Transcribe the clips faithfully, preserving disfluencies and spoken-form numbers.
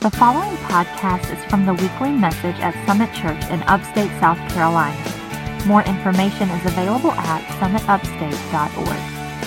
The following podcast is from the weekly message at Summit Church in upstate South Carolina. More information is available at summit upstate dot org.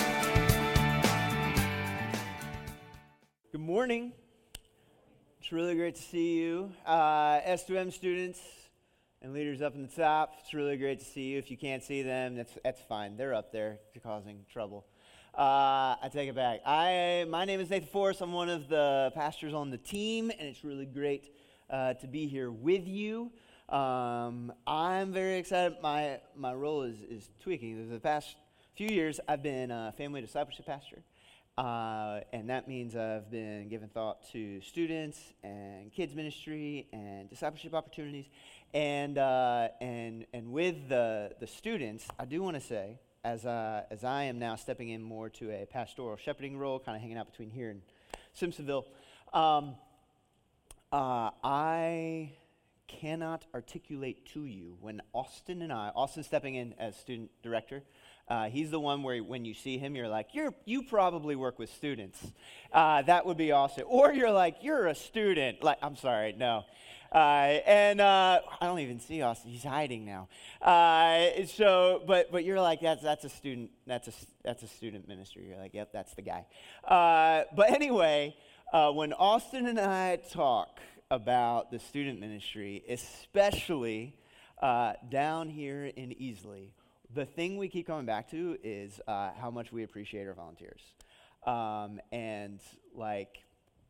Good morning. It's really great to see you. Uh, S two M students and leaders up in the top, it's really great to see you. If you can't see them, that's that's fine. They're up there causing trouble. Uh, I take it back. I my name is Nathan Forrest. I'm one of the pastors on the team, and it's really great uh, to be here with you. Um, I'm very excited. My my role is is tweaking. For the past few years, I've been a family discipleship pastor, uh, and that means I've been giving thought to students and kids ministry and discipleship opportunities, and uh, and and with the the students, I do want to say, as uh, as I am now stepping in more to a pastoral shepherding role, kind of hanging out between here and Simpsonville, um, uh, I cannot articulate to you when Austin and I, Austin stepping in as student director, uh, he's the one where when you see him, you're like, you're you probably work with students. Uh, that would be awesome. Or you're like, you're a student. Like, I'm sorry, no. Uh, and uh, I don't even see Austin. He's hiding now. Uh, so, but but you're like, that's that's a student. That's a that's a student ministry. You're like, yep, that's the guy. Uh, but anyway, uh, when Austin and I talk about the student ministry, especially uh, down here in Easley, the thing we keep coming back to is uh, how much we appreciate our volunteers, um, and like.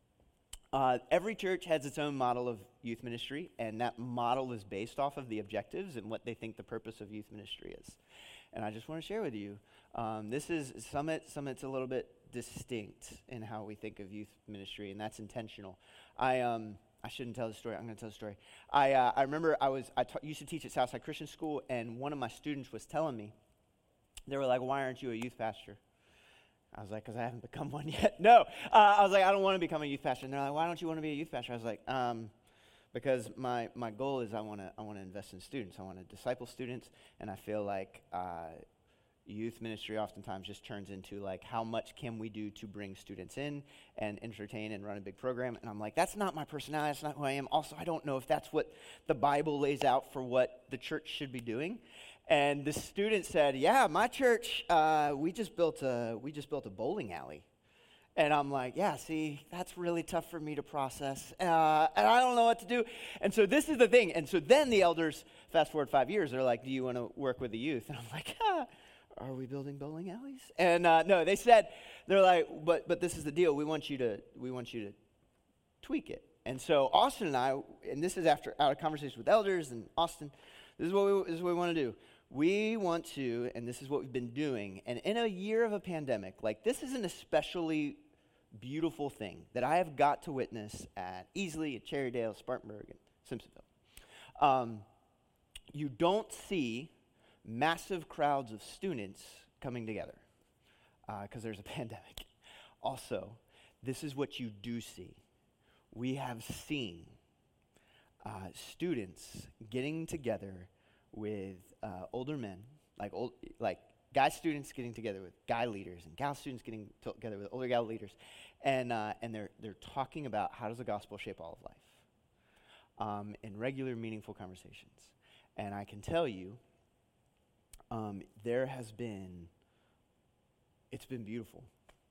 Uh, every church has its own model of youth ministry, and that model is based off of the objectives and what they think the purpose of youth ministry is. And I just want to share with you, um, this is Summit. Summit's a little bit distinct in how we think of youth ministry, and that's intentional. I um I shouldn't tell the story. I'm going to tell the story. I uh, I remember I was I ta- used to teach at Southside Christian School, and one of my students was telling me, they were like, "Why aren't you a youth pastor?" I was like, because I haven't become one yet. No, uh, I was like, I don't want to become a youth pastor. And they're like, why don't you want to be a youth pastor? I was like, um, because my, my goal is I want to I want to invest in students. I want to disciple students, and I feel like uh, youth ministry oftentimes just turns into like, how much can we do to bring students in and entertain and run a big program? And I'm like, that's not my personality. That's not who I am. Also, I don't know if that's what the Bible lays out for what the church should be doing. And the student said, "Yeah, my church, uh, we just built a we just built a bowling alley." And I'm like, "Yeah, see, that's really tough for me to process, uh, and I don't know what to do." And so this is the thing. And so then the elders, fast forward five years, they're like, "Do you want to work with the youth?" And I'm like, ah, "Are we building bowling alleys?" And uh, no, they said, they're like, "But but this is the deal. We want you to we want you to tweak it." And so Austin and I, and this is after out of conversation with elders and Austin, this is what we this is what we want to do. We want to, and this is what we've been doing, and in a year of a pandemic, like this is an especially beautiful thing that I have got to witness at Easley, at Cherrydale, Spartanburg, and Simpsonville. Um, you don't see massive crowds of students coming together because uh, there's a pandemic. Also, this is what you do see. We have seen uh, students getting together with uh, older men, like old, like guy students getting together with guy leaders, and gal students getting together with older gal leaders, and uh, and they're they're talking about how does the gospel shape all of life, um, in regular, meaningful conversations. And I can tell you, um, there has been, it's been beautiful.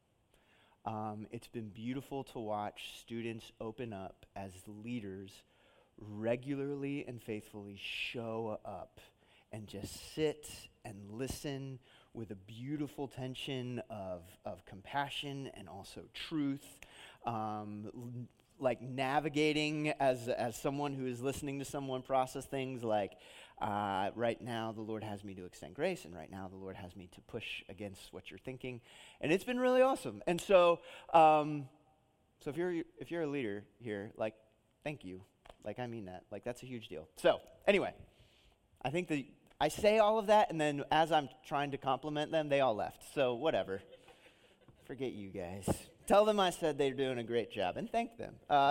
Um, it's been beautiful to watch students open up as leaders regularly and faithfully show up and just sit and listen with a beautiful tension of, of compassion and also truth, um, l- like navigating as as someone who is listening to someone process things like, uh, right now the Lord has me to extend grace, and right now the Lord has me to push against what you're thinking, and it's been really awesome. And so, um, so if you're if you're a leader here, like, thank you. Like, I mean that. Like, that's a huge deal. So, anyway, I think that I say all of that, and then as I'm trying to compliment them, they all left. So, whatever. Forget you guys. Tell them I said they're doing a great job, and thank them. Uh,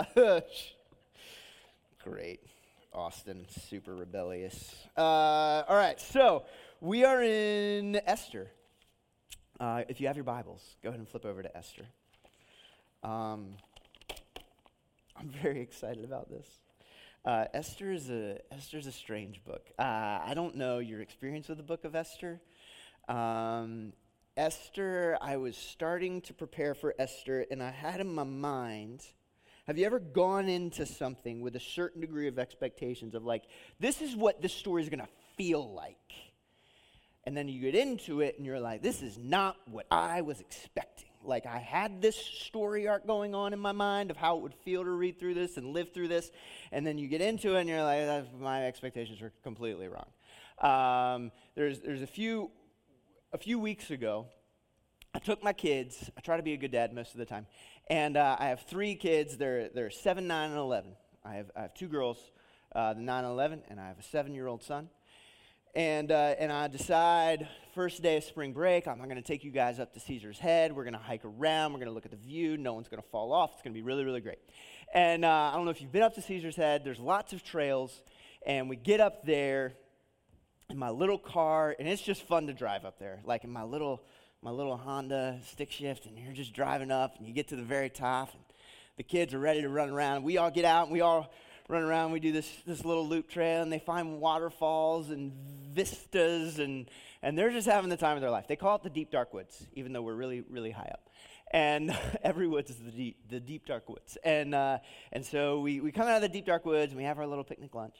great. Austin, super rebellious. Uh, all right, so we are in Esther. Uh, if you have your Bibles, go ahead and flip over to Esther. Um... I'm very excited about this. Uh, Esther is a Esther's a strange book. Uh, I don't know your experience with the book of Esther. Um, Esther, I was starting to prepare for Esther, and I had in my mind, have you ever gone into something with a certain degree of expectations of like, this is what this story is going to feel like? And then you get into it, and you're like, this is not what I was expecting. Like, I had this story arc going on in my mind of how it would feel to read through this and live through this, and then you get into it, and you're like, That's, my expectations were completely wrong. Um, there's there's a few a few weeks ago, I took my kids. I try to be a good dad most of the time, and uh, I have three kids. They're they're seven, nine, and eleven. I have I have two girls, uh, the nine and eleven, and I have a seven-year-old son. And uh, and I decide, first day of spring break, I'm going to take you guys up to Caesar's Head. We're going to hike around. We're going to look at the view. No one's going to fall off. It's going to be really, really great. And uh, I don't know if you've been up to Caesar's Head. There's lots of trails. And we get up there in my little car, and it's just fun to drive up there. Like in my little my little Honda stick shift, and you're just driving up, and you get to the very top, and the kids are ready to run around. We all get out, and we all run around. We do this this little loop trail, and they find waterfalls and vistas, and and they're just having the time of their life. They call it the deep dark woods, even though we're really really high up. And every woods is the deep the deep dark woods. And uh, and so we, we come out of the deep dark woods, and we have our little picnic lunch,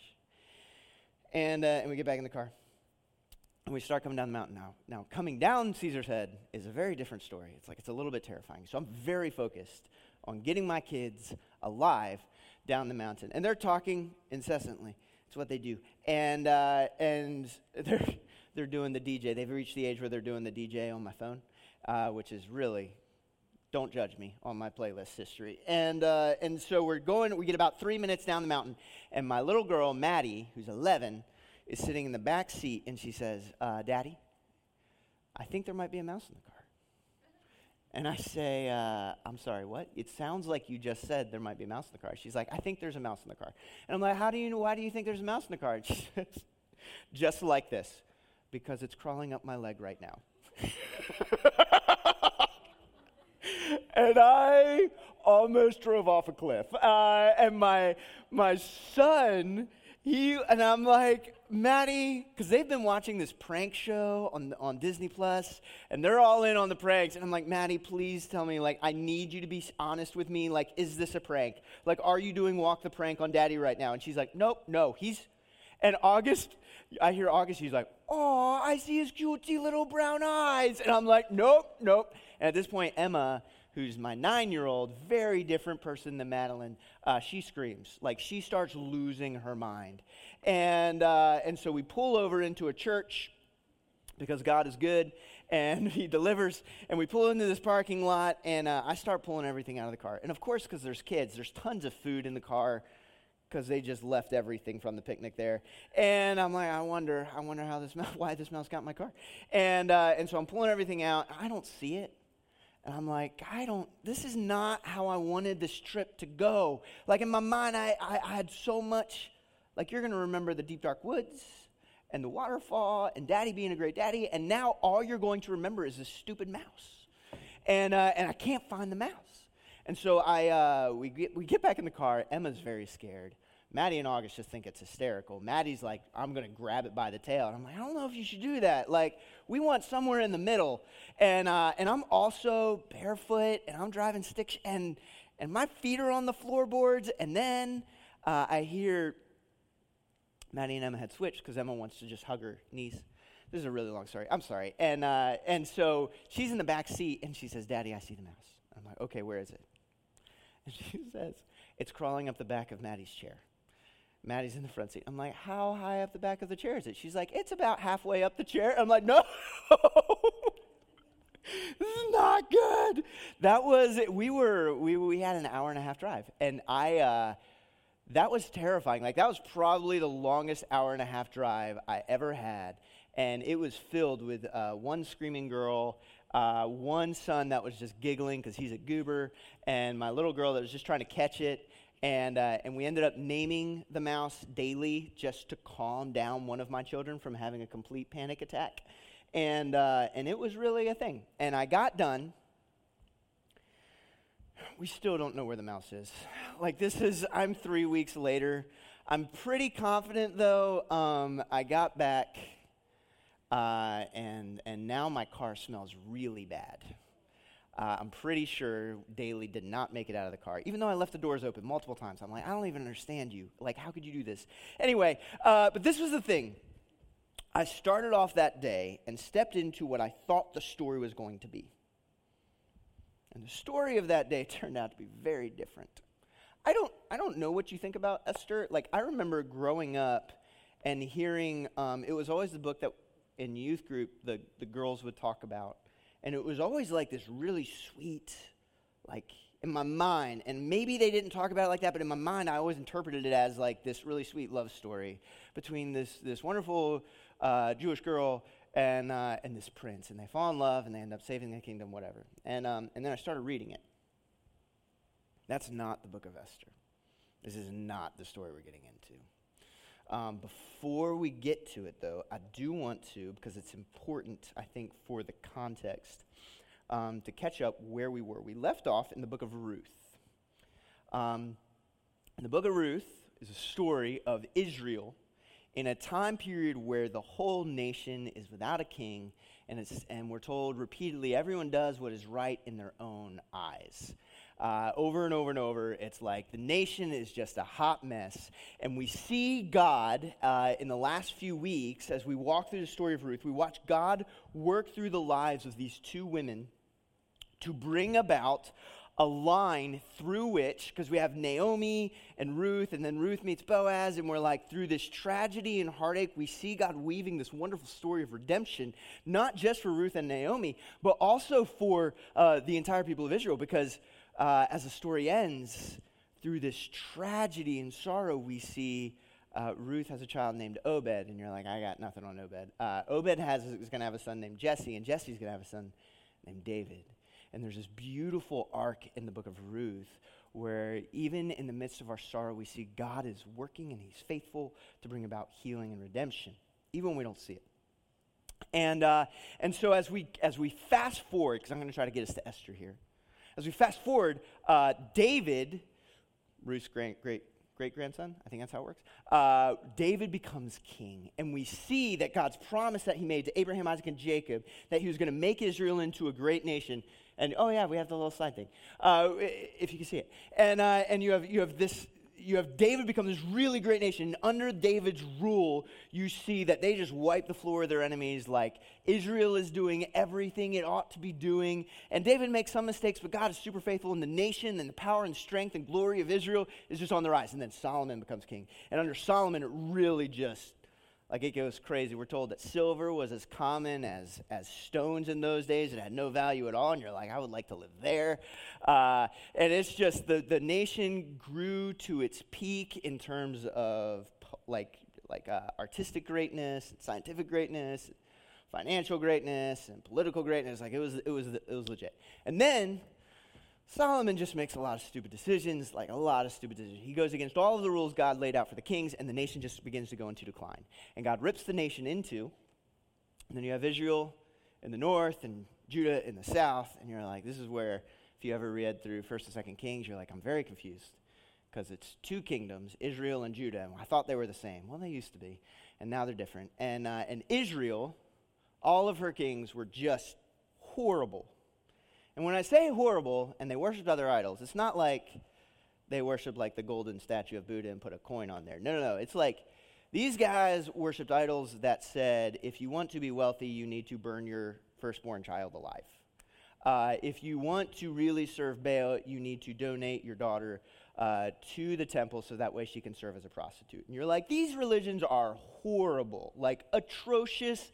and uh, and we get back in the car, and we start coming down the mountain. Now now coming down Caesar's Head is a very different story. It's like it's a little bit terrifying. So I'm very focused on getting my kids alive down the mountain, and they're talking incessantly. It's what they do, and uh, and they're they're doing the D J. They've reached the age where they're doing the D J on my phone, uh, which is really, don't judge me on my playlist history. And uh, and so we're going. We get about three minutes down the mountain, and my little girl Maddie, who's eleven, is sitting in the back seat, and she says, uh, "Daddy, I think there might be a mouse in the car." And I say, uh, I'm sorry, what? It sounds like you just said there might be a mouse in the car. She's like, I think there's a mouse in the car. And I'm like, how do you know, why do you think there's a mouse in the car? And she says, just like this, because it's crawling up my leg right now. And I almost drove off a cliff. Uh, and my my son, he, and I'm like, Maddie, because they've been watching this prank show on on Disney Plus, and they're all in on the pranks. And I'm like, Maddie, please tell me, like, I need you to be honest with me. Like, is this a prank? Like, are you doing Walk the Prank on Daddy right now? And she's like, nope, no, he's. And August, I hear August, he's like, oh, I see his cutesy little brown eyes. And I'm like, nope, nope. And at this point, Emma, who's my nine-year-old, very different person than Madeline, uh, she screams. Like, she starts losing her mind. And uh, and so we pull over into a church because God is good, and he delivers. And we pull into this parking lot, and uh, I start pulling everything out of the car. And, of course, because there's kids, there's tons of food in the car because they just left everything from the picnic there. And I'm like, I wonder, I wonder how this mouse, why this mouse got in my car. And uh, and so I'm pulling everything out. I don't see it. And I'm like, I don't, this is not how I wanted this trip to go. Like in my mind, I, I, I had so much, like you're going to remember the deep dark woods and the waterfall and Daddy being a great daddy. And now all you're going to remember is this stupid mouse. And uh, and I can't find the mouse. And so I uh, we get we get back in the car. Emma's very scared. Maddie and August just think it's hysterical. Maddie's like, I'm going to grab it by the tail. And I'm like, I don't know if you should do that. Like, we want somewhere in the middle. And uh, and I'm also barefoot, and I'm driving stick, and and my feet are on the floorboards. And then uh, I hear Maddie and Emma had switched because Emma wants to just hug her niece. This is a really long story. I'm sorry. And uh, and so she's in the back seat, and she says, Daddy, I see the mouse. I'm like, okay, where is it? And she says, it's crawling up the back of Maddie's chair. Maddie's in the front seat. I'm like, how high up the back of the chair is it? She's like, it's about halfway up the chair. I'm like, no, this is not good. That was, we were, we we had an hour and a half drive. And I, uh, that was terrifying. Like, that was probably the longest hour and a half drive I ever had. And it was filled with uh, one screaming girl, uh, one son that was just giggling because he's a goober, and my little girl that was just trying to catch it. And uh, and we ended up naming the mouse Daily just to calm down one of my children from having a complete panic attack. And uh, and it was really a thing. And I got done. we still don't know where the mouse is. Like, this is, I'm three weeks later. I'm pretty confident, though. Um, I got back, uh, and and now my car smells really bad. Uh, I'm pretty sure Daly did not make it out of the car, even though I left the doors open multiple times. I'm like, I don't even understand you. Like, how could you do this? Anyway, uh, but this was the thing. I started off that day and stepped into what I thought the story was going to be. And the story of that day turned out to be very different. I don't I don't know what you think about Esther. Like, I remember growing up and hearing, um, it was always the book that in youth group the, the girls would talk about. And it was always like this really sweet, like, in my mind, and maybe they didn't talk about it like that, but in my mind, I always interpreted it as like this really sweet love story between this this wonderful uh, Jewish girl and uh, and this prince, and they fall in love, and they end up saving the kingdom, whatever. And um, and then I started reading it. That's not the book of Esther. This is not the story we're getting into. Um, before we get to it, though, I do want to, because it's important, I think, for the context, um, to catch up where we were. We left off in the book of Ruth. Um, the book of Ruth is a story of Israel in a time period where the whole nation is without a king, and it's and we're told repeatedly, everyone does what is right in their own eyes. Uh, over and over and over, it's like the nation is just a hot mess. And we see God uh, in the last few weeks, as we walk through the story of Ruth, we watch God work through the lives of these two women to bring about a line through which, because we have Naomi and Ruth, and then Ruth meets Boaz, and we're like, through this tragedy and heartache, we see God weaving this wonderful story of redemption, not just for Ruth and Naomi, but also for uh, the entire people of Israel, because Uh, as the story ends, through this tragedy and sorrow, we see uh, Ruth has a child named Obed, and you're like, I got nothing on Obed. Uh, Obed has is going to have a son named Jesse, and Jesse's going to have a son named David. And there's this beautiful arc in the book of Ruth where even in the midst of our sorrow, we see God is working, and he's faithful to bring about healing and redemption, even when we don't see it. And uh, and so as we as we fast forward, because I'm going to try to get us to Esther here. As we fast forward, uh, David, Ruth's great, great, great-grandson, I think that's how it works, uh, David becomes king. And we see that God's promise that he made to Abraham, Isaac, and Jacob, that he was going to make Israel into a great nation. And, oh yeah, we have the little slide thing, uh, if you can see it. And uh, and you have you have this, you have David become this really great nation. And under David's rule, you see that they just wipe the floor of their enemies. Like, Israel is doing everything it ought to be doing. And David makes some mistakes, but God is super faithful. And the nation and the power and strength and glory of Israel is just on the rise. And then Solomon becomes king. And under Solomon, it really just, like, it goes crazy. We're told that silver was as common as, as stones in those days. It had no value at all. And you're like, I would like to live there. Uh, and it's just the, the nation grew to its peak in terms of, like, like uh, artistic greatness, scientific greatness, financial greatness, and political greatness. Like, it was, it was, it was legit. And then Solomon just makes a lot of stupid decisions, like a lot of stupid decisions. He goes against all of the rules God laid out for the kings, and the nation just begins to go into decline. And God rips the nation into, and then you have Israel in the north and Judah in the south, and you're like, this is where, if you ever read through First and Second Kings, you're like, I'm very confused, because it's two kingdoms, Israel and Judah, and I thought they were the same. Well, they used to be, and now they're different. And uh, and Israel, all of her kings were just horrible. And when I say horrible, and they worshipped other idols, it's not like they worshiped like the golden statue of Buddha and put a coin on there. No, no, no. It's like these guys worshipped idols that said, if you want to be wealthy, you need to burn your firstborn child alive. Uh, if you want to really serve Baal, you need to donate your daughter uh, to the temple so that way she can serve as a prostitute. And you're like, these religions are horrible, like atrocious,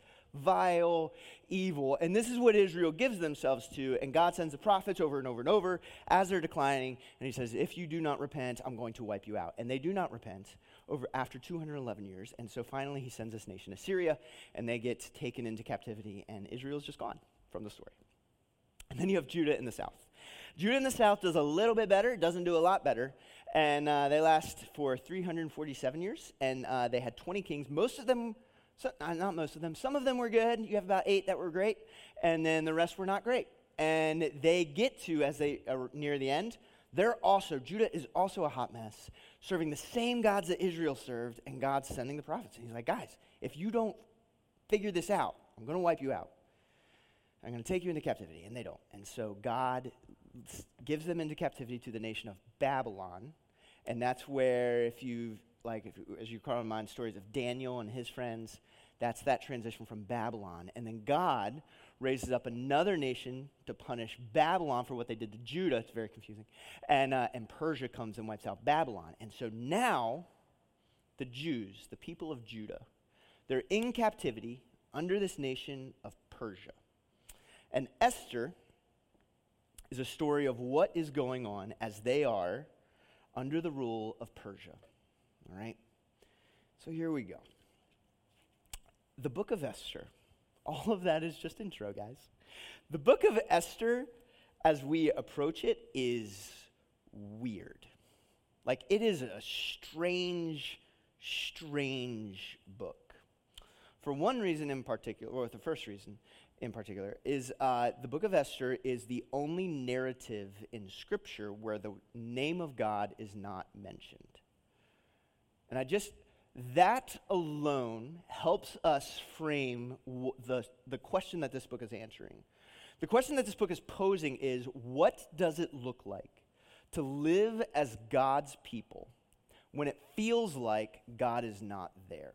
vile, evil. And this is what Israel gives themselves to. And God sends the prophets over and over and over as they're declining. And he says, if you do not repent, I'm going to wipe you out. And they do not repent over after two hundred eleven years. And so finally he sends this nation, Assyria, and they get taken into captivity. And Israel's just gone from the story. And then you have Judah in the south. Judah in the south does a little bit better. It doesn't do a lot better. And uh, they last for three hundred forty-seven years. And uh, they had twenty kings. Most of them So, not most of them. Some of them were good. You have about eight that were great, and then the rest were not great. and they get to, as they are near the end, they're also, Judah is also a hot mess, serving the same gods that Israel served, and God's sending the prophets. And he's like, guys, if you don't figure this out, I'm going to wipe you out. I'm going to take you into captivity, and they don't. And so God gives them into captivity to the nation of Babylon, and that's where, if you like, if, as you call in mind stories of Daniel and his friends, that's that transition from Babylon. And then God raises up another nation to punish Babylon for what they did to Judah. It's very confusing. And, uh, and Persia comes and wipes out Babylon. And so now the Jews, the people of Judah, they're in captivity under this nation of Persia. And Esther is a story of what is going on as they are under the rule of Persia. All right? So here we go. The book of Esther. All of that is just intro, guys. The book of Esther, as we approach it, is weird. Like, it is a strange, strange book. For one reason in particular, or the first reason in particular, is uh, the book of Esther is the only narrative in Scripture where the name of God is not mentioned. And I just, that alone helps us frame w- the, the question that this book is answering. The question that this book is posing is, what does it look like to live as God's people when it feels like God is not there?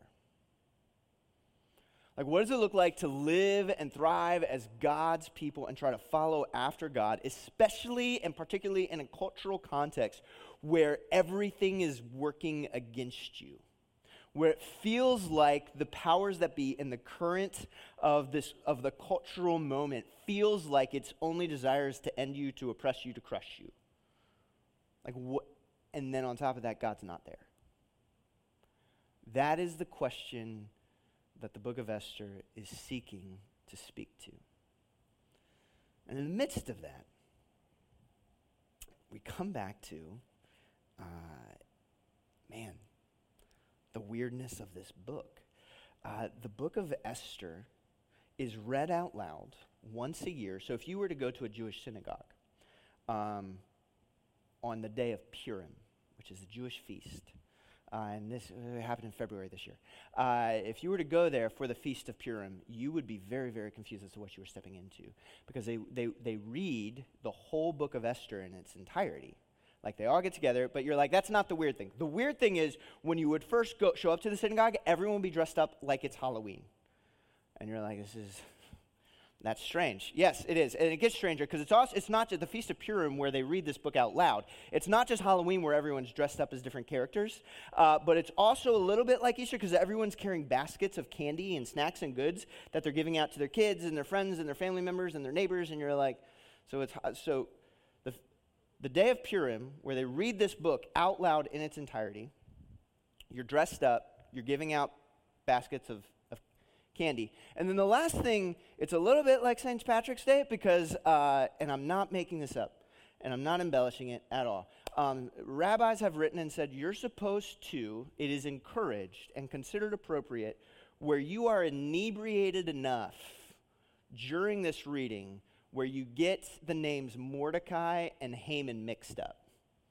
Like, what does it look like to live and thrive as God's people and try to follow after God, especially and particularly in a cultural context where everything is working against you? Where it feels like the powers that be in the current of this of the cultural moment feels like its only desire is to end you, to oppress you, to crush you. Like what? And then on top of that, God's not there. That is the question that the book of Esther is seeking to speak to. And in the midst of that, we come back to, uh, man, the weirdness of this book. Uh, the book of Esther is read out loud once a year. So if you were to go to a Jewish synagogue um, on the day of Purim, which is the Jewish feast, uh, and this uh, happened in February this year, uh, if you were to go there for the Feast of Purim, you would be very, very confused as to what you were stepping into, because they, they, they read the whole book of Esther in its entirety. Like, they all get together, but you're like, that's not the weird thing. The weird thing is, when you would first go show up to the synagogue, everyone would be dressed up like it's Halloween. And you're like, this is, that's strange. Yes, it is. And it gets stranger, because it's also, it's not just the Feast of Purim where they read this book out loud. It's not just Halloween where everyone's dressed up as different characters, uh, but it's also a little bit like Easter, because everyone's carrying baskets of candy and snacks and goods that they're giving out to their kids and their friends and their family members and their neighbors, and you're like, so it's, so the The day of Purim, where they read this book out loud in its entirety, you're dressed up, you're giving out baskets of, of candy. And then the last thing, it's a little bit like Saint Patrick's Day, because, uh, and I'm not making this up, and I'm not embellishing it at all. Um, rabbis have written and said, you're supposed to, it is encouraged and considered appropriate, where you are inebriated enough during this reading where you get the names Mordecai and Haman mixed up.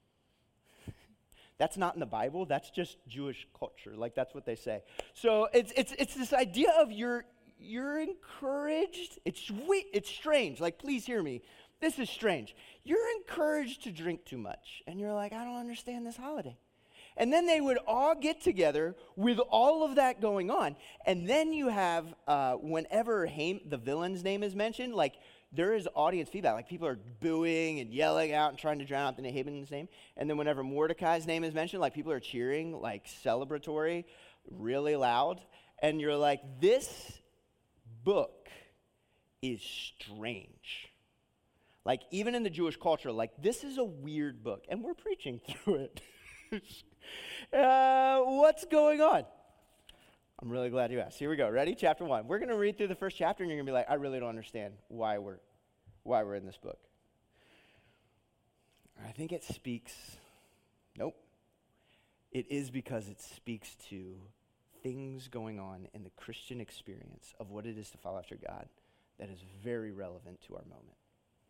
That's not in the Bible. That's just Jewish culture. Like, that's what they say. So it's it's it's this idea of you're you're encouraged. It's sweet. It's strange. Like, please hear me. This is strange. You're encouraged to drink too much, and you're like, I don't understand this holiday. And then they would all get together with all of that going on, and then you have uh, whenever Ham- the villain's name is mentioned, like, there is audience feedback. Like, people are booing and yelling out and trying to drown out the Haman's name. And then whenever Mordecai's name is mentioned, like, people are cheering, like, celebratory, really loud. And you're like, this book is strange. Like, even in the Jewish culture, like, this is a weird book. And we're preaching through it. uh, what's going on? I'm really glad you asked. Here we go. Ready? Chapter one. We're going to read through the first chapter, and you're going to be like, I really don't understand why we're why we're in this book. I think it speaks, nope. It is because it speaks to things going on in the Christian experience of what it is to follow after God that is very relevant to our moment.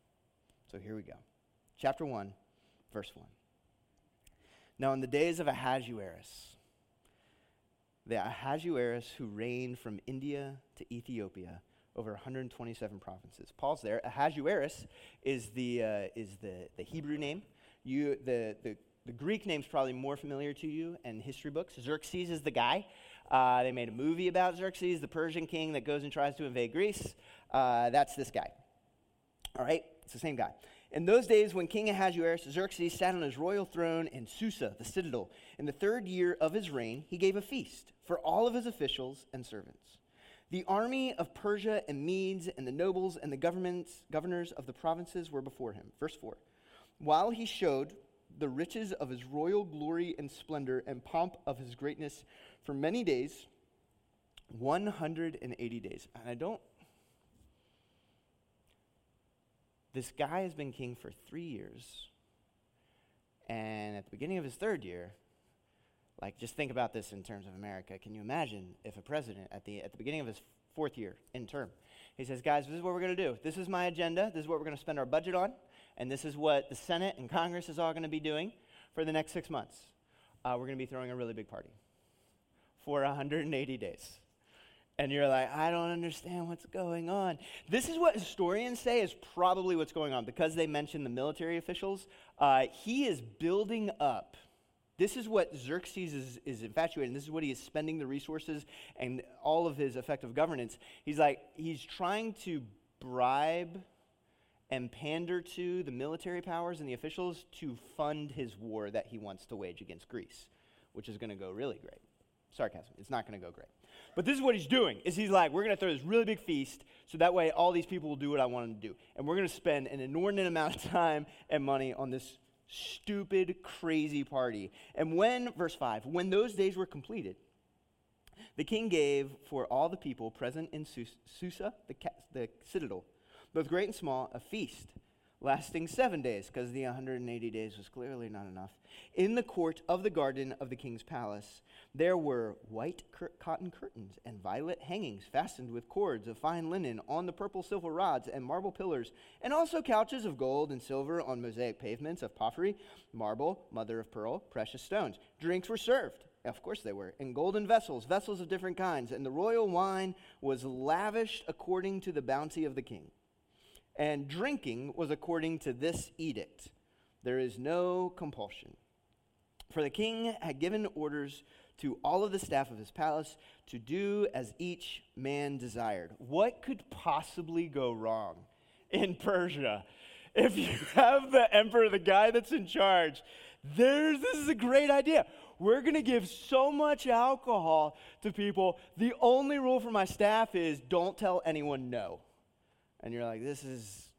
So here we go. Chapter one, verse one. Now in the days of Ahasuerus, the Ahasuerus who reigned from India to Ethiopia over one hundred twenty-seven provinces. Paul's there. Ahasuerus is the uh, is the, the Hebrew name. You the, the the Greek name's probably more familiar to you in history books. Xerxes is the guy. Uh, they made a movie about Xerxes, the Persian king that goes and tries to invade Greece. Uh, that's this guy. All right, it's the same guy. In those days, when King Ahasuerus, Xerxes sat on his royal throne in Susa, the citadel, in the third year of his reign, he gave a feast for all of his officials and servants. The army of Persia and Medes and the nobles and the governments, governors of the provinces were before him. Verse four. While he showed the riches of his royal glory and splendor and pomp of his greatness for many days, one hundred eighty days. And I don't... This guy has been king for three years. And at the beginning of his third year, like, just think about this in terms of America. Can you imagine if a president at the at the beginning of his fourth year in term, he says, guys, this is what we're going to do. This is my agenda. This is what we're going to spend our budget on. And this is what the Senate and Congress is all going to be doing for the next six months. Uh, we're going to be throwing a really big party for one hundred eighty days. And you're like, I don't understand what's going on. This is what historians say is probably what's going on. Because they mention the military officials, uh, he is building up. This is what Xerxes is, is infatuated, and this is what he is spending the resources and all of his effective governance. He's like, he's trying to bribe and pander to the military powers and the officials to fund his war that he wants to wage against Greece, which is going to go really great. Sarcasm. It's not going to go great. But this is what he's doing, is he's like, we're going to throw this really big feast, so that way all these people will do what I want them to do. And we're going to spend an inordinate amount of time and money on this stupid, crazy party. And when, verse five, when those days were completed, the king gave for all the people present in Susa, the, ca- the citadel, both great and small, a feast lasting seven days, because the one hundred eighty days was clearly not enough. In the court of the garden of the king's palace, there were white cur- cotton curtains and violet hangings fastened with cords of fine linen on the purple silver rods and marble pillars, and also couches of gold and silver on mosaic pavements of porphyry, marble, mother of pearl, precious stones. Drinks were served. Of course they were, in golden vessels, vessels of different kinds, and the royal wine was lavished according to the bounty of the king. And drinking was according to this edict. There is no compulsion. For the king had given orders to all of the staff of his palace to do as each man desired. What could possibly go wrong in Persia? If you have the emperor, the guy that's in charge, there's, this is a great idea. We're going to give so much alcohol to people. The only rule for my staff is don't tell anyone no. And you're like, this is,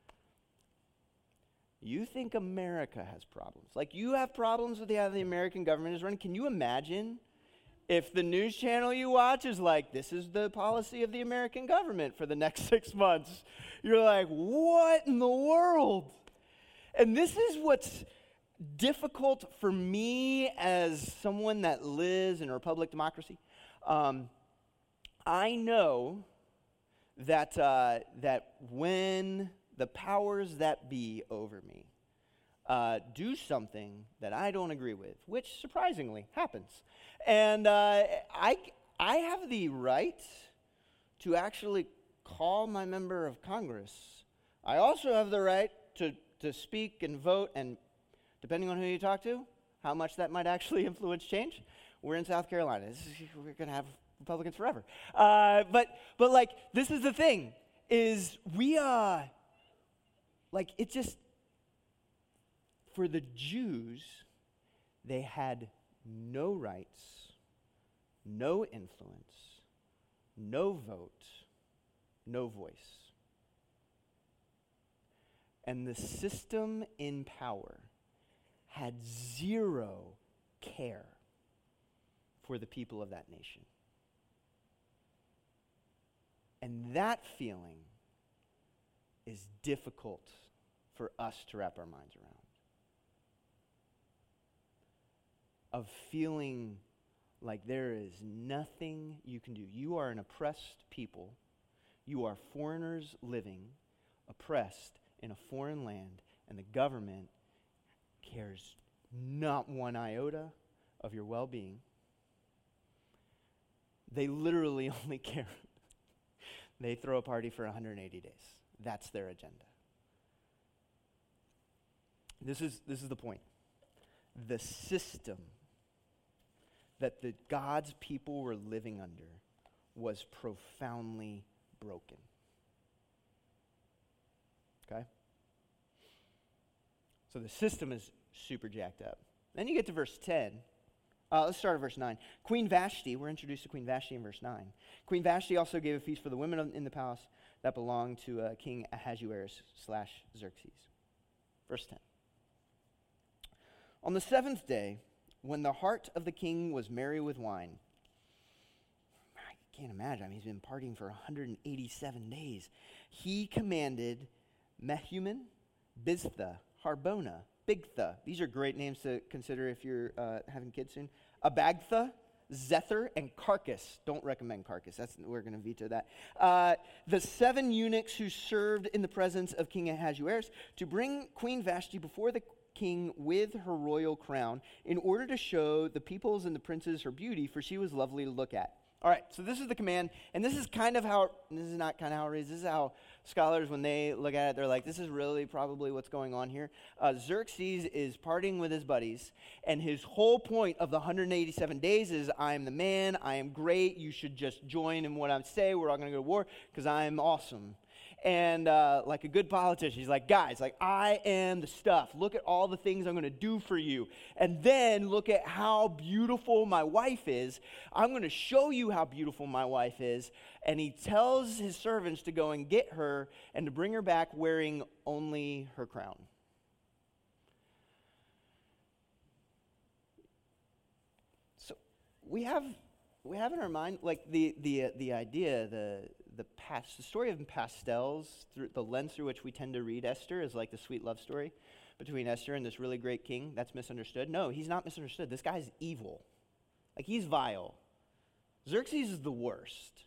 you think America has problems. Like, you have problems with how the American government is running. Can you imagine if the news channel you watch is like, this is the policy of the American government for the next six months? You're like, what in the world? And this is what's difficult for me as someone that lives in a republic democracy. Um, I know that uh, that when the powers that be over me uh, do something that I don't agree with, which surprisingly happens, and uh, I I have the right to actually call my member of Congress. I also have the right to to speak and vote, and depending on who you talk to, how much that might actually influence change. We're in South Carolina. This is, we're going to have Republicans forever. Uh, but, but like, this is the thing, is we, uh, like, it just, for the Jews, they had no rights, no influence, no vote, no voice. And the system in power had zero care for the people of that nation. And that feeling is difficult for us to wrap our minds around. Of feeling like there is nothing you can do. You are an oppressed people. You are foreigners living, oppressed, in a foreign land, and the government cares not one iota of your well-being. They literally only care. They throw a party for one hundred eighty days. That's their agenda. This is, this is the point. The system that the God's people were living under was profoundly broken. Okay? So the system is super jacked up. Then you get to verse ten. Uh, let's start at verse nine. Queen Vashti, we're introduced to Queen Vashti in verse nine. Queen Vashti also gave a feast for the women in the palace that belonged to uh, King Ahasuerus slash Xerxes. Verse ten. On the seventh day, when the heart of the king was merry with wine, I can't imagine, I mean, he's been partying for one hundred eighty-seven days, he commanded Mehuman, Biztha, Harbona, Bigtha. These are great names to consider if you're uh, having kids soon. Abagtha, Zether, and Carcass. Don't recommend Carcass. That's, we're going to veto that. Uh, the seven eunuchs who served in the presence of King Ahasuerus to bring Queen Vashti before the king with her royal crown in order to show the peoples and the princes her beauty, for she was lovely to look at. All right, so this is the command, and this is kind of how, this is not kind of how it is, this is how scholars, when they look at it, they're like, this is really probably what's going on here. Uh, Xerxes is partying with his buddies, and his whole point of the one hundred eighty-seven days is, I am the man, I am great, you should just join in what I say, we're all going to go to war, because I am awesome. And uh, like a good politician, he's like, guys, like, I am the stuff. Look at all the things I'm going to do for you. And then look at how beautiful my wife is. I'm going to show you how beautiful my wife is. And he tells his servants to go and get her and to bring her back wearing only her crown. So we have we have in our mind, like, the the the idea, the the past, the story of pastels, through the lens through which we tend to read Esther is like the sweet love story between Esther and this really great king. That's misunderstood. No, he's not misunderstood. This guy's evil. Like, he's vile. Xerxes is the worst.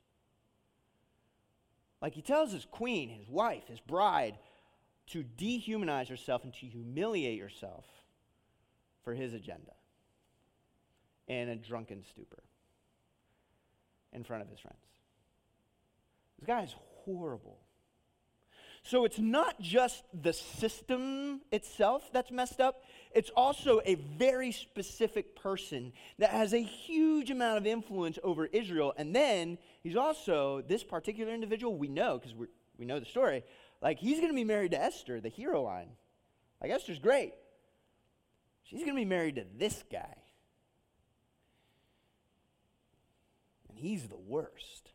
Like, he tells his queen, his wife, his bride, to dehumanize herself and to humiliate herself for his agenda in a drunken stupor in front of his friends. This guy is horrible. So it's not just the system itself that's messed up. It's also a very specific person that has a huge amount of influence over Israel. And then he's also, this particular individual, we know, because we we know the story, like, he's going to be married to Esther, the hero line. Like, Esther's great. She's going to be married to this guy. And he's the worst.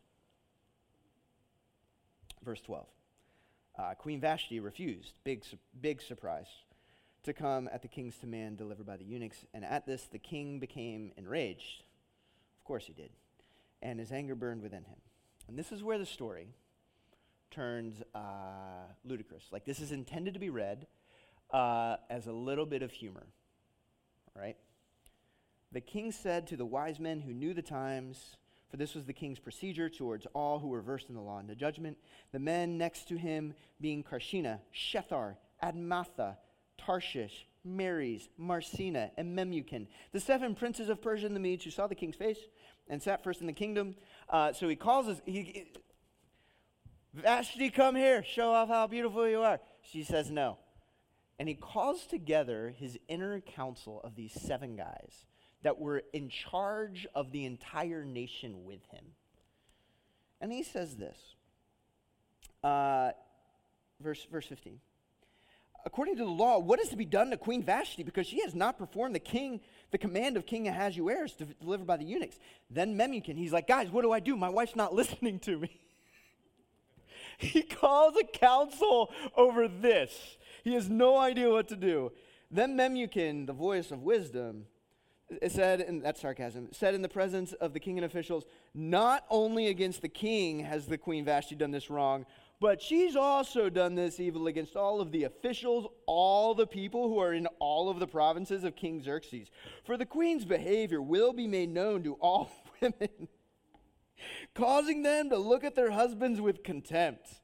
Verse twelve. Uh, Queen Vashti refused, big, big surprise, to come at the king's command delivered by the eunuchs. And at this, the king became enraged. Of course he did. And his anger burned within him. And this is where the story turns uh, ludicrous. Like, this is intended to be read uh, as a little bit of humor. Right? The king said to the wise men who knew the times, for this was the king's procedure towards all who were versed in the law and the judgment, the men next to him being Karshina, Shethar, Admatha, Tarshish, Meres, Marsina, and Memucan, the seven princes of Persia and the Medes who saw the king's face and sat first in the kingdom. Uh, so he calls us, he, Vashti, come here, show off how beautiful you are. She says no. And he calls together his inner council of these seven guys that were in charge of the entire nation with him. And he says this, uh, verse, verse fifteen. According to the law, what is to be done to Queen Vashti, because she has not performed the king, the command of King Ahasuerus to, delivered by the eunuchs? Then Memucan, he's like, guys, what do I do? My wife's not listening to me. He calls a council over this. He has no idea what to do. Then Memucan, the voice of wisdom, it said, and that's sarcasm, said in the presence of the king and officials, not only against the king has the Queen Vashti done this wrong, but she's also done this evil against all of the officials, all the people who are in all of the provinces of King Xerxes. For the queen's behavior will be made known to all women, causing them to look at their husbands with contempt.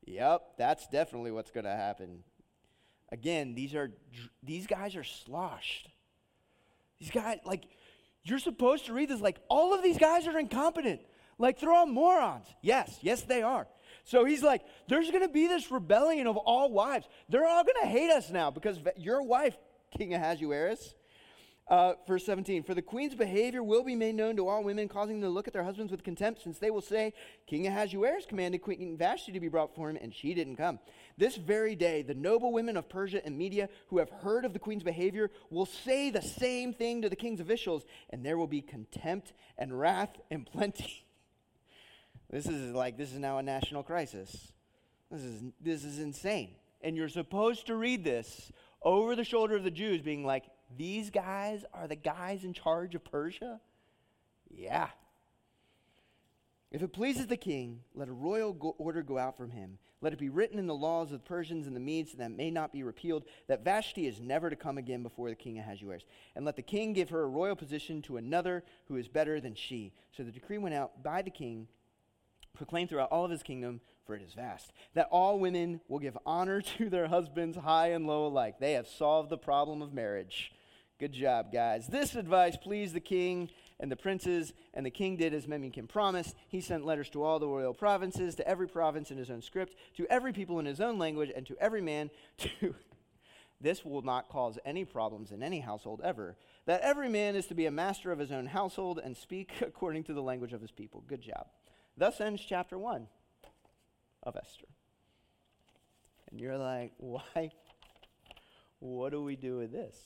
Yep, that's definitely what's going to happen. Again, these are these guys are sloshed. These guys, like, you're supposed to read this like all of these guys are incompetent. Like, they're all morons. Yes, yes, they are. So he's like, there's going to be this rebellion of all wives. They're all going to hate us now because your wife, King Ahasuerus. Uh, verse seventeen, for the queen's behavior will be made known to all women, causing them to look at their husbands with contempt, since they will say, King Ahasuerus commanded Queen Vashti to be brought before him, and she didn't come. This very day, the noble women of Persia and Media who have heard of the queen's behavior will say the same thing to the king's officials, and there will be contempt and wrath and plenty. This is like, this is now a national crisis. This is, this is insane. And you're supposed to read this over the shoulder of the Jews, being like, these guys are the guys in charge of Persia? Yeah. If it pleases the king, let a royal go- order go out from him. Let it be written in the laws of the Persians and the Medes that may not be repealed, that Vashti is never to come again before the king Ahasuerus. And let the king give her a royal position to another who is better than she. So the decree went out by the king, proclaimed throughout all of his kingdom, for it is vast, that all women will give honor to their husbands, high and low alike. They have solved the problem of marriage. Good job, guys. This advice pleased the king and the princes, and the king did as Memucan promised. He sent letters to all the royal provinces, to every province in his own script, to every people in his own language, and to every man to... This will not cause any problems in any household ever, that every man is to be a master of his own household and speak according to the language of his people. Good job. Thus ends chapter one of Esther. And you're like, why? What do we do with this?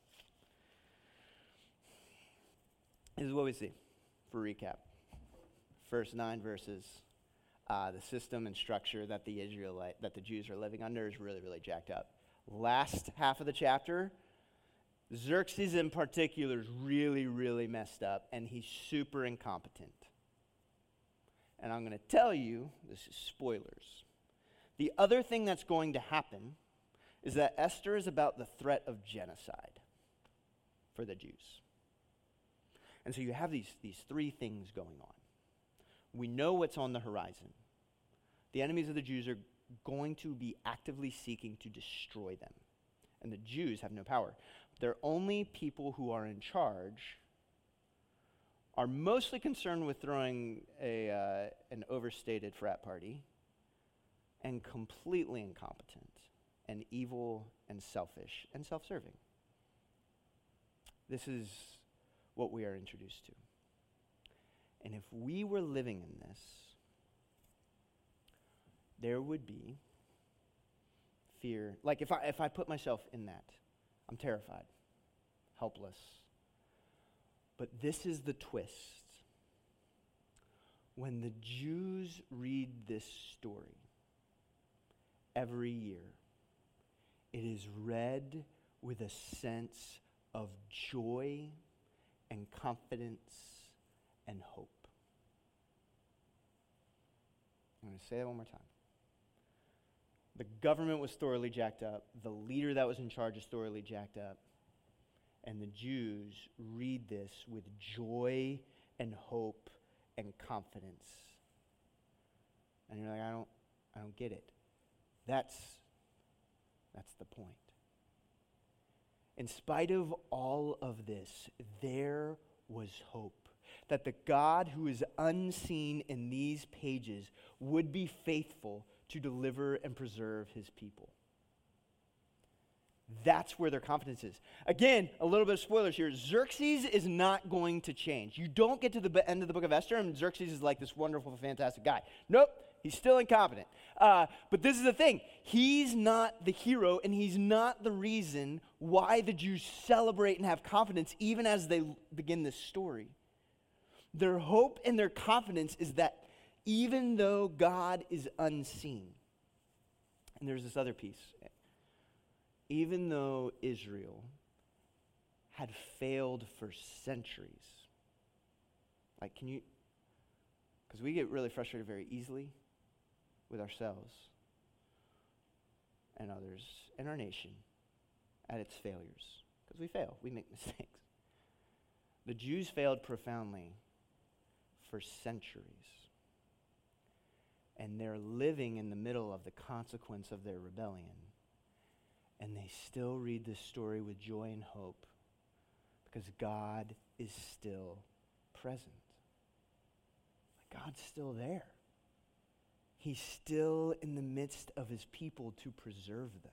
This is what we see, for recap. First nine verses, uh, the system and structure that the Israelite, that the Jews are living under is really, really jacked up. Last half of the chapter, Xerxes in particular is really, really messed up, and he's super incompetent. And I'm going to tell you, this is spoilers. The other thing that's going to happen is that Esther is about the threat of genocide for the Jews. And so you have these, these three things going on. We know what's on the horizon. The enemies of the Jews are going to be actively seeking to destroy them. And the Jews have no power. Their only people who are in charge are mostly concerned with throwing a uh, an overstated frat party, and completely incompetent and evil and selfish and self-serving. This is what we are introduced to. And if we were living in this, there would be fear. Like if I if I put myself in that, I'm terrified, helpless. But this is the twist. When the Jews read this story every year, it is read with a sense of joy and confidence and hope. I'm going to say that one more time. The government was thoroughly jacked up. The leader that was in charge is thoroughly jacked up. And the Jews read this with joy and hope and confidence. And you're like, I don't, I don't get it. That's, that's the point. In spite of all of this, there was hope that the God who is unseen in these pages would be faithful to deliver and preserve his people. That's where their confidence is. Again, a little bit of spoilers here. Xerxes is not going to change. You don't get to the end of the book of Esther and Xerxes is like this wonderful, fantastic guy. Nope, he's still incompetent. Uh, but this is the thing. He's not the hero, and he's not the reason why the Jews celebrate and have confidence even as they begin this story. Their hope and their confidence is that even though God is unseen, and there's this other piece, even though Israel had failed for centuries, like, can you, because we get really frustrated very easily with ourselves and others and our nation at its failures, because we fail, we make mistakes. The Jews failed profoundly for centuries. And they're living in the middle of the consequence of their rebellion. And they still read this story with joy and hope because God is still present. God's still there. He's still in the midst of his people to preserve them.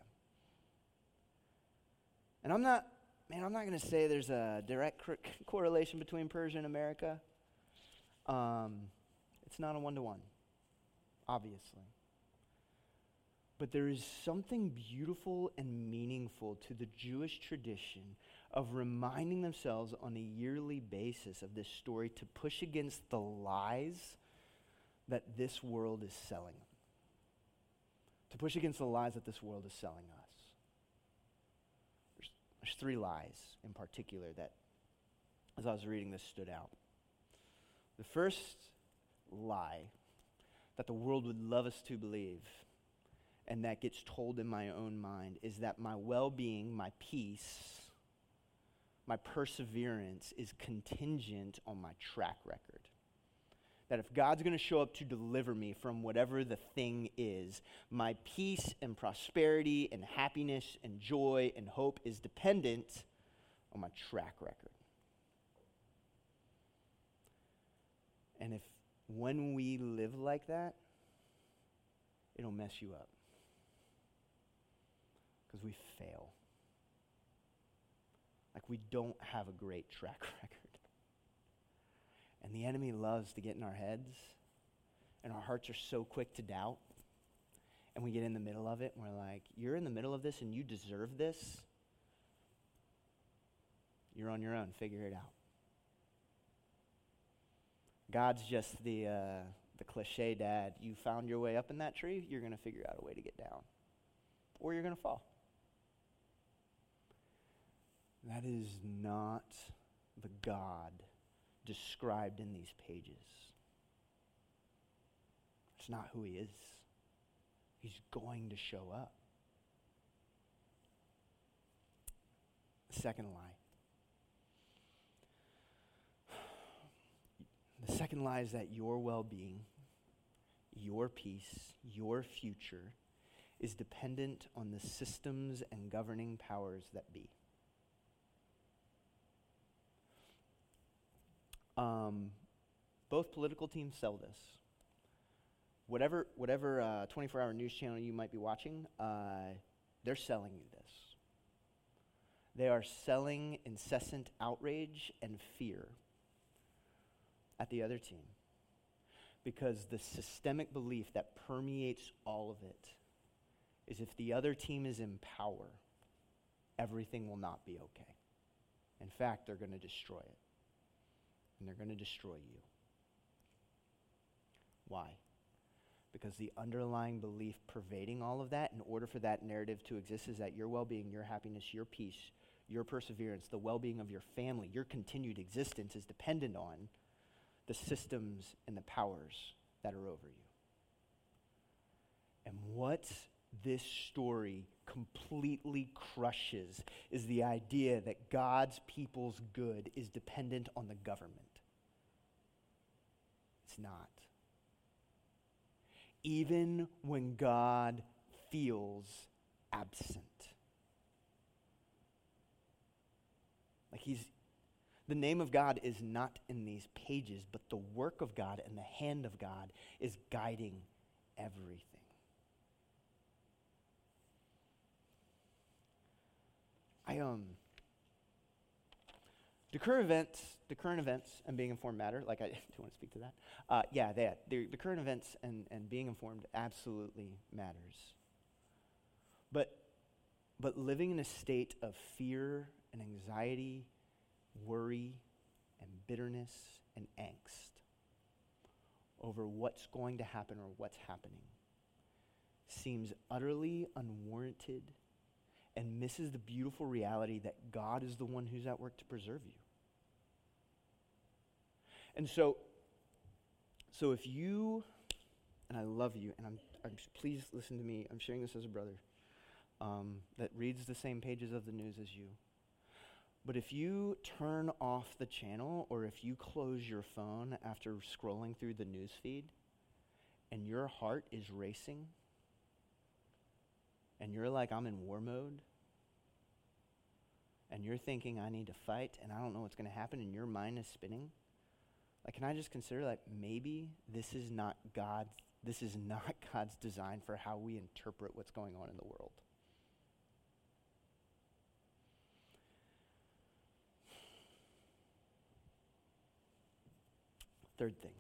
And I'm not, man, I'm not going to say there's a direct cor- correlation between Persia and America. Um, it's not a one-to-one, obviously. But there is something beautiful and meaningful to the Jewish tradition of reminding themselves on a yearly basis of this story to push against the lies that this world is selling them. To push against the lies that this world is selling us. There's, there's three lies in particular that, as I was reading this, stood out. The first lie that the world would love us to believe, and that gets told in my own mind, is that my well-being, my peace, my perseverance is contingent on my track record. That if God's going to show up to deliver me from whatever the thing is, my peace and prosperity and happiness and joy and hope is dependent on my track record. And if when we live like that, it'll mess you up. Because we fail. Like we don't have a great track record. And the enemy loves to get in our heads, and our hearts are so quick to doubt. And we get in the middle of it, and we're like, you're in the middle of this and you deserve this. You're on your own. Figure it out. God's just the uh, the cliche dad. You found your way up in that tree, you're going to figure out a way to get down. Or you're going to fall. That is not the God described in these pages. It's not who he is. He's going to show up. The second lie. The second lie is that your well-being, your peace, your future is dependent on the systems and governing powers that be. Um, both political teams sell this. Whatever whatever uh, twenty-four hour news channel you might be watching, uh, they're selling you this. They are selling incessant outrage and fear at the other team. Because the systemic belief that permeates all of it is if the other team is in power, everything will not be okay. In fact, they're going to destroy it. And they're going to destroy you. Why? Because the underlying belief pervading all of that, in order for that narrative to exist, is that your well-being, your happiness, your peace, your perseverance, the well-being of your family, your continued existence is dependent on the systems and the powers that are over you. And what this story completely crushes is the idea that God's people's good is dependent on the government. It's not. Even when God feels absent. Like he's, the name of God is not in these pages, but the work of God and the hand of God is guiding everything. I, um, the current events, the current events and being informed matter, like I do want to speak to that. Uh, yeah, that, the, the current events and, and being informed absolutely matters. But, but living in a state of fear and anxiety, worry and bitterness and angst over what's going to happen or what's happening seems utterly unwarranted and misses the beautiful reality that God is the one who's at work to preserve you. And so, so if you, and I love you, and I'm, I'm please listen to me, I'm sharing this as a brother um, that reads the same pages of the news as you. But if you turn off the channel or if you close your phone after scrolling through the news feed and your heart is racing, and you're like, I'm in war mode, and you're thinking, I need to fight, and I don't know what's going to happen, and your mind is spinning, like, can I just consider, like, maybe this is not God's, this is not God's design for how we interpret what's going on in the world. Third thing,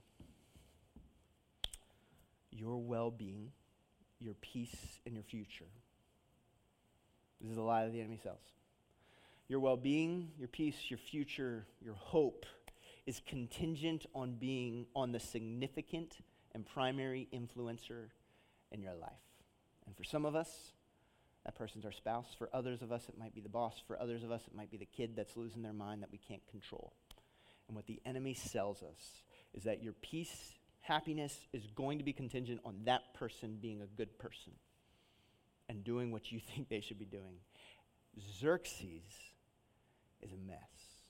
your well-being, your peace, and your future. This is a lie that the enemy sells. Your well-being, your peace, your future, your hope is contingent on being on the significant and primary influencer in your life. And for some of us, that person's our spouse. For others of us, it might be the boss. For others of us, it might be the kid that's losing their mind that we can't control. And what the enemy sells us is that your peace, happiness is going to be contingent on that person being a good person and doing what you think they should be doing. Xerxes is a mess.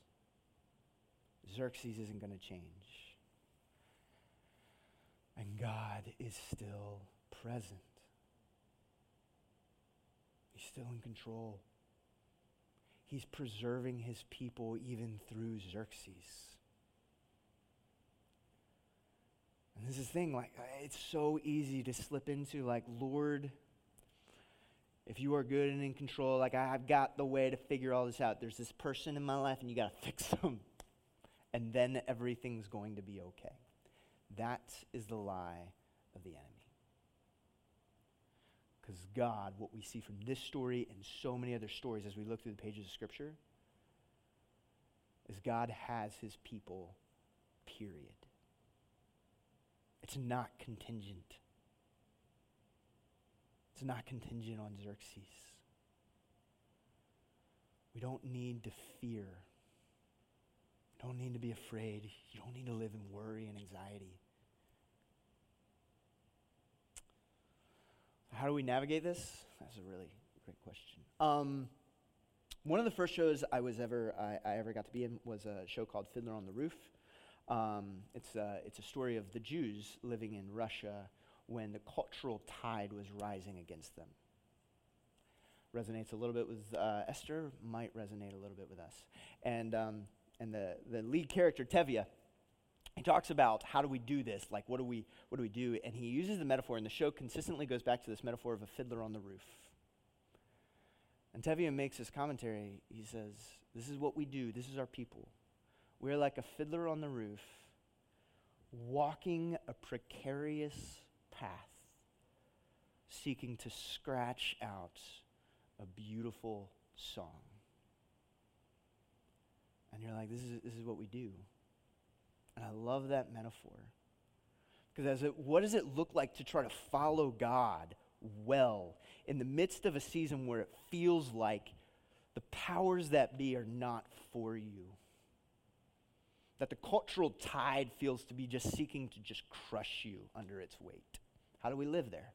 Xerxes isn't going to change. And God is still present. He's still in control. He's preserving his people even through Xerxes. And this is the thing, like, it's so easy to slip into, like, Lord, if you are good and in control, like, I've got the way to figure all this out. There's this person in my life, and you got to fix them. And then everything's going to be okay. That is the lie of the enemy. Because God, what we see from this story and so many other stories as we look through the pages of Scripture, is God has his people, period. It's not contingent. It's not contingent on Xerxes. We don't need to fear. We don't need to be afraid. You don't need to live in worry and anxiety. How do we navigate this? That's a really great question. Um, one of the first shows I was ever I, I ever got to be in was a show called Fiddler on the Roof. Um, it's a, it's a story of the Jews living in Russia when the cultural tide was rising against them. Resonates a little bit with uh, Esther, might resonate a little bit with us. And um, and the, the lead character, Tevye, he talks about how do we do this? Like, what do we what do we do? And he uses the metaphor, and the show consistently goes back to this metaphor of a fiddler on the roof. And Tevye makes his commentary. He says, this is what we do. This is our people. We're like a fiddler on the roof, walking a precarious path, seeking to scratch out a beautiful song. And you're like, this is this is what we do. And I love that metaphor. Because as it, what does it look like to try to follow God well in the midst of a season where it feels like the powers that be are not for you? That the cultural tide feels to be just seeking to just crush you under its weight. How do we live there?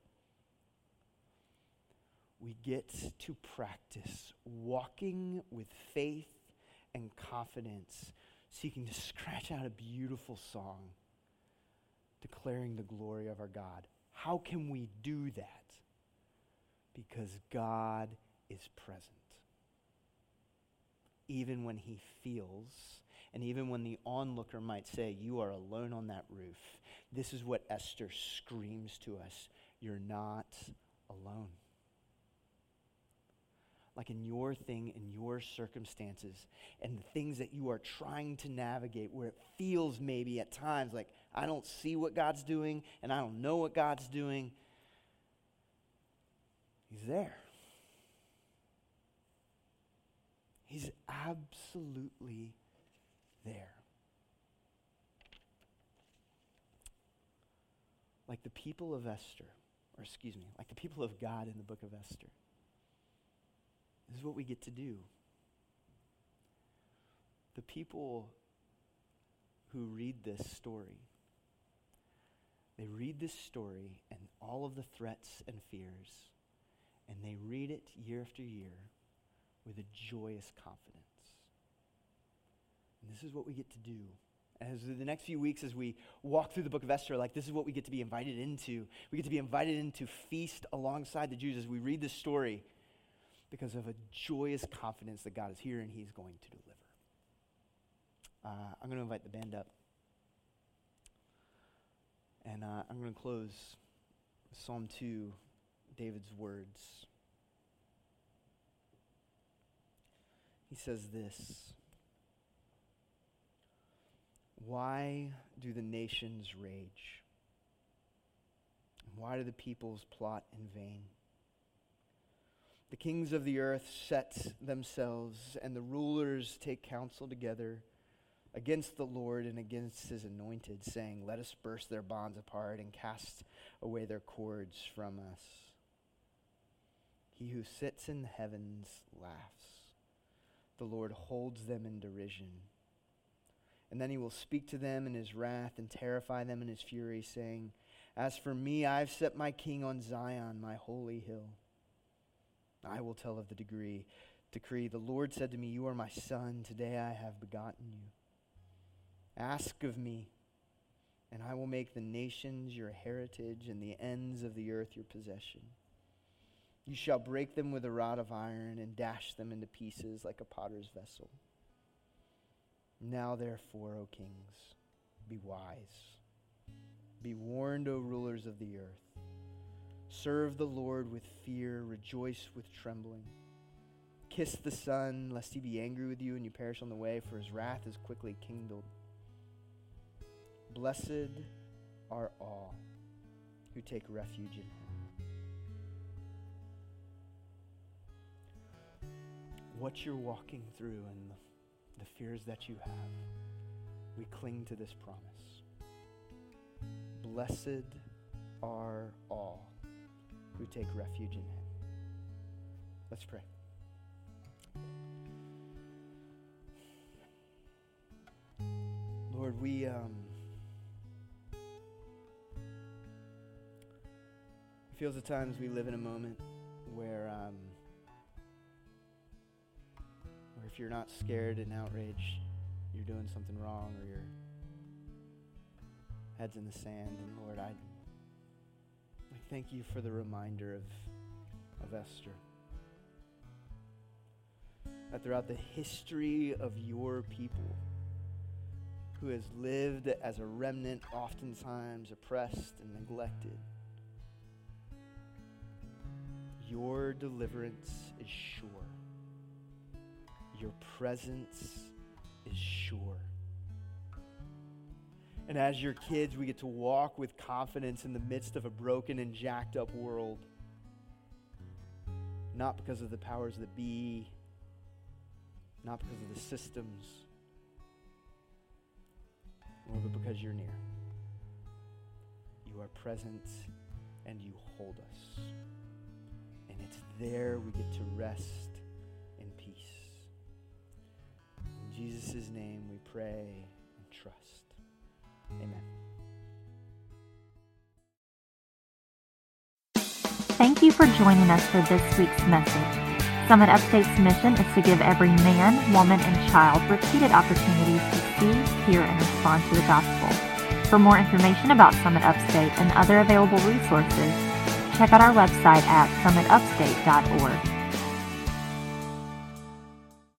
We get to practice walking with faith and confidence, seeking to scratch out a beautiful song, declaring the glory of our God. How can we do that? Because God is present. Even when he feels, and even when the onlooker might say, you are alone on that roof, this is what Esther screams to us. You're not alone. Like in your thing, in your circumstances, and the things that you are trying to navigate, where it feels maybe at times like, I don't see what God's doing, and I don't know what God's doing. He's there. He's absolutely there. Like the people of Esther, or excuse me, like the people of God in the book of Esther. This is what we get to do. The people who read this story, they read this story and all of the threats and fears, and they read it year after year with a joyous confidence. And this is what we get to do As the next few weeks, as we walk through the book of Esther, like this is what we get to be invited into. We get to be invited into feast alongside the Jews as we read this story because of a joyous confidence that God is here and he's going to deliver. Uh, I'm going to invite the band up. And uh, I'm going to close with Psalm two, David's words. He says this: "Why do the nations rage? And why do the peoples plot in vain? The kings of the earth set themselves, and the rulers take counsel together against the Lord and against his anointed, saying, 'Let us burst their bonds apart and cast away their cords from us.' He who sits in the heavens laughs. The Lord holds them in derision. And then he will speak to them in his wrath and terrify them in his fury, saying, 'As for me, I've set my king on Zion, my holy hill. I will tell of the degree, decree. The Lord said to me, you are my son. Today I have begotten you. Ask of me, and I will make the nations your heritage and the ends of the earth your possession. You shall break them with a rod of iron and dash them into pieces like a potter's vessel. Now therefore, O kings, be wise. Be warned, O rulers of the earth. Serve the Lord with fear, rejoice with trembling. Kiss the Son, lest he be angry with you and you perish on the way, for his wrath is quickly kindled. Blessed are all who take refuge in him." What you're walking through and the, the fears that you have, we cling to this promise. Blessed are all who take refuge in him. Let's pray. Lord, we um, it feels at times we live in a moment where um, where if you're not scared and outraged, you're doing something wrong, or your head's in the sand. And Lord, I, I thank you for the reminder of, of Esther. That throughout the history of your people, who has lived as a remnant, oftentimes oppressed and neglected, your deliverance is sure. Your presence is sure. And as your kids, we get to walk with confidence in the midst of a broken and jacked up world. Not because of the powers that be, not because of the systems, Lord, but because you're near. You are present and you hold us. And it's there we get to rest in peace. In Jesus' name we pray and trust. Amen. Thank you for joining us for this week's message. Summit Upstate's mission is to give every man, woman, and child repeated opportunities to see, hear, and respond to the gospel. For more information about Summit Upstate and other available resources, check out our website at summit upstate dot org.